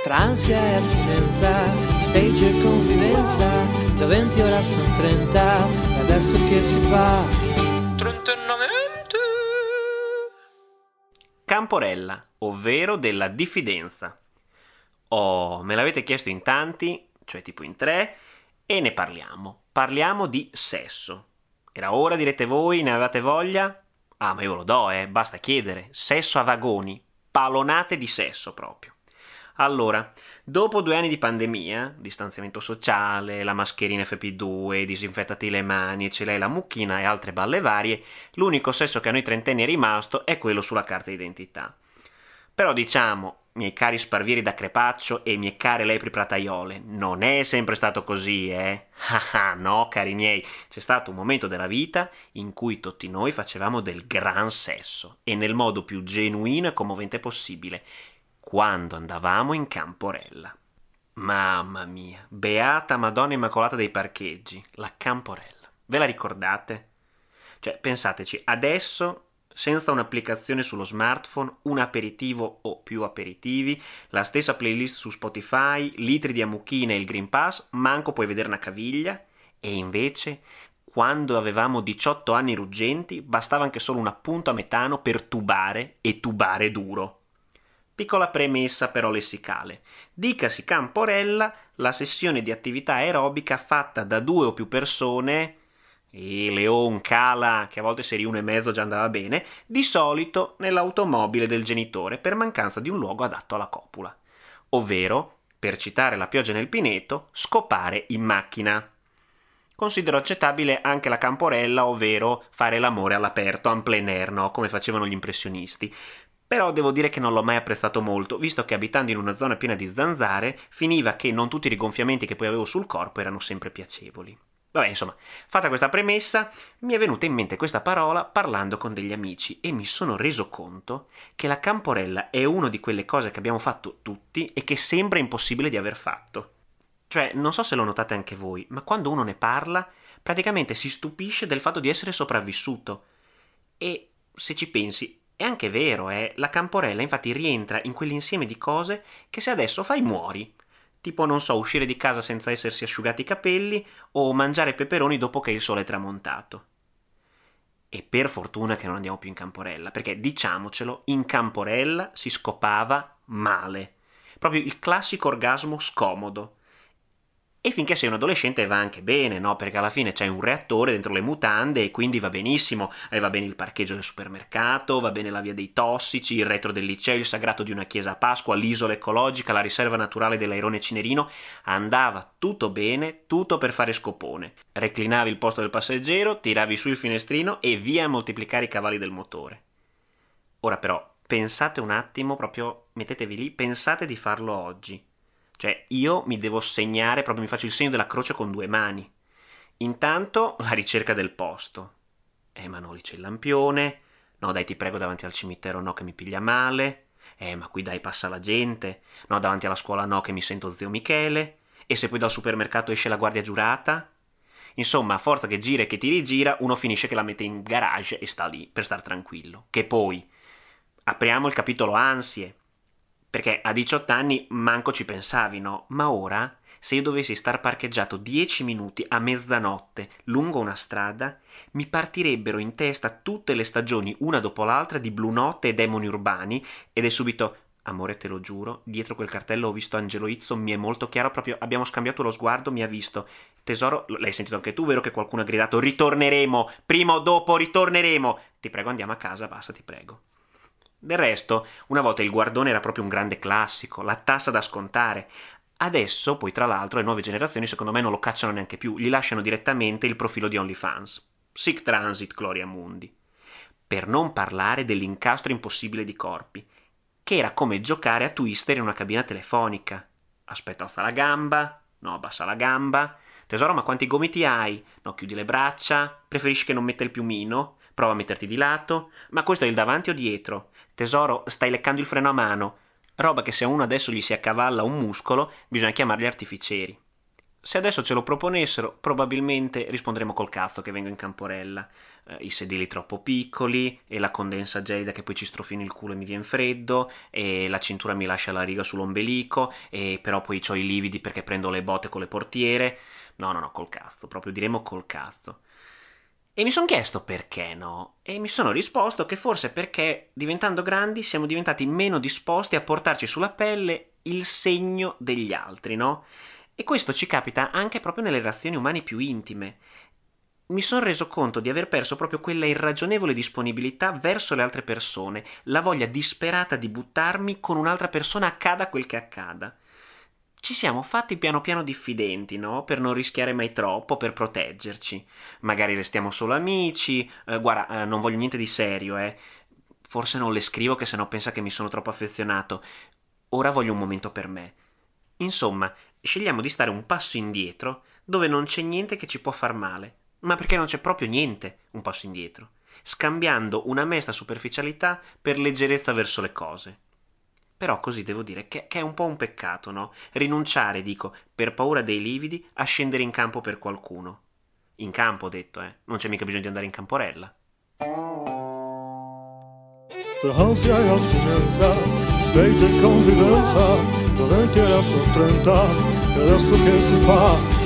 Tra ansia e astinenza, stage e confidenza, da 20 ora sono 30, e adesso che si fa? 39. Camporella, ovvero della diffidenza. Me l'avete chiesto in tanti, cioè tipo in 3, e ne parliamo. Parliamo di sesso. Era ora, direte voi, ne avevate voglia? Ah, ma io ve lo do, basta chiedere. Sesso a vagoni, palonate di sesso proprio. Allora, dopo 2 anni di pandemia, distanziamento sociale, la mascherina FP2, disinfettati le mani, e ce l'hai la mucchina e altre balle varie, l'unico sesso che a noi trentenni è rimasto è quello sulla carta d'identità. Però diciamo, miei cari sparvieri da crepaccio e mie care lepri prataiole, non è sempre stato così, eh? Ah, no, cari miei, c'è stato un momento della vita in cui tutti noi facevamo del gran sesso, e nel modo più genuino e commovente possibile, quando andavamo in Camporella. Mamma mia, beata Madonna Immacolata dei Parcheggi, la Camporella. Ve la ricordate? Cioè, pensateci, adesso, senza un'applicazione sullo smartphone, un aperitivo o più aperitivi, la stessa playlist su Spotify, litri di ammucchine e il Green Pass, manco puoi vedere una caviglia, e invece, quando avevamo 18 anni ruggenti, bastava anche solo un appunto a metano per tubare e tubare duro. Piccola premessa però lessicale. Dicasi Camporella, la sessione di attività aerobica fatta da 2 o più persone, e Leon Cala, che a volte se eri 1,5 già andava bene, di solito nell'automobile del genitore per mancanza di un luogo adatto alla copula. Ovvero, per citare la pioggia nel pineto, scopare in macchina. Considero accettabile anche la Camporella, ovvero fare l'amore all'aperto, en plein air, no? Come facevano gli impressionisti. Però devo dire che non l'ho mai apprezzato molto, visto che abitando in una zona piena di zanzare, finiva che non tutti i rigonfiamenti che poi avevo sul corpo erano sempre piacevoli. Vabbè, insomma, fatta questa premessa, mi è venuta in mente questa parola parlando con degli amici e mi sono reso conto che la Camporella è una di quelle cose che abbiamo fatto tutti e che sembra impossibile di aver fatto. Cioè, non so se lo notate anche voi, ma quando uno ne parla, praticamente si stupisce del fatto di essere sopravvissuto. E, se ci pensi, è anche vero, la Camporella infatti rientra in quell'insieme di cose che se adesso fai muori. Tipo, non so, uscire di casa senza essersi asciugati i capelli o mangiare peperoni dopo che il sole è tramontato. E per fortuna che non andiamo più in Camporella, perché diciamocelo, in Camporella si scopava male. Proprio il classico orgasmo scomodo. E finché sei un adolescente va anche bene, no? Perché alla fine c'hai un reattore dentro le mutande e quindi va benissimo. E va bene il parcheggio del supermercato, va bene la via dei tossici, il retro del liceo, il sagrato di una chiesa a Pasqua, l'isola ecologica, la riserva naturale dell'Airone Cinerino. Andava tutto bene, tutto per fare scopone. Reclinavi il posto del passeggero, tiravi su il finestrino e via a moltiplicare i cavalli del motore. Ora però, pensate un attimo, proprio mettetevi lì, pensate di farlo oggi. Cioè, io mi devo segnare, proprio mi faccio il segno della croce con 2 mani. Intanto, la ricerca del posto. Ma no, lì c'è il lampione. No, dai, ti prego, davanti al cimitero no, che mi piglia male. Ma qui dai, passa la gente. No, davanti alla scuola no, che mi sento zio Michele. E se poi dal supermercato esce la guardia giurata? Insomma, a forza che gira e che ti rigira, uno finisce che la mette in garage e sta lì per star tranquillo. Che poi, apriamo il capitolo ansie. Perché a 18 anni manco ci pensavi, no? Ma ora, se io dovessi star parcheggiato 10 minuti a mezzanotte lungo una strada, mi partirebbero in testa tutte le stagioni una dopo l'altra di Blu Notte e Demoni Urbani ed è subito, amore te lo giuro, dietro quel cartello ho visto Angelo Izzo, mi è molto chiaro, proprio abbiamo scambiato lo sguardo, mi ha visto. Tesoro, l'hai sentito anche tu, vero che qualcuno ha gridato ritorneremo, prima o dopo ritorneremo. Ti prego andiamo a casa, basta, ti prego. Del resto, una volta il guardone era proprio un grande classico, la tassa da scontare. Adesso, poi tra l'altro, le nuove generazioni secondo me non lo cacciano neanche più, gli lasciano direttamente il profilo di OnlyFans. Sic transit, Gloria Mundi. Per non parlare dell'incastro impossibile di corpi, che era come giocare a Twister in una cabina telefonica. Aspetta, alza la gamba, no, abbassa la gamba. Tesoro, ma quanti gomiti hai? No, chiudi le braccia. Preferisci che non metta il piumino? Prova a metterti di lato. Ma questo è il davanti o dietro? Tesoro, stai leccando il freno a mano. Roba che se a uno adesso gli si accavalla un muscolo, bisogna chiamarli artificieri. Se adesso ce lo proponessero, probabilmente risponderemo col cazzo che vengo in Camporella. I sedili troppo piccoli, e la condensa gelida che poi ci strofino il culo e mi viene freddo, e la cintura mi lascia la riga sull'ombelico, e però poi ho i lividi perché prendo le botte con le portiere. No, no, no, col cazzo, proprio diremo col cazzo. E mi sono chiesto perché no, e mi sono risposto che forse perché diventando grandi siamo diventati meno disposti a portarci sulla pelle il segno degli altri, no? E questo ci capita anche proprio nelle relazioni umane più intime. Mi sono reso conto di aver perso proprio quella irragionevole disponibilità verso le altre persone, la voglia disperata di buttarmi con un'altra persona accada quel che accada. Ci siamo fatti piano piano diffidenti, no? Per non rischiare mai troppo, per proteggerci. Magari restiamo solo amici. Guarda, non voglio niente di serio, eh. Forse non le scrivo che sennò pensa che mi sono troppo affezionato. Ora voglio un momento per me. Insomma, scegliamo di stare un passo indietro, dove non c'è niente che ci può far male, ma perché non c'è proprio niente un passo indietro, scambiando una mesta superficialità per leggerezza verso le cose. Però così devo dire che è un po' un peccato, no? Rinunciare, dico, per paura dei lividi, a scendere in campo per qualcuno. In campo, ho detto, eh. Non c'è mica bisogno di andare in camporella. Per ansia e astinenza, stage e convivenza, da 20 era sto 30, e adesso che si fa?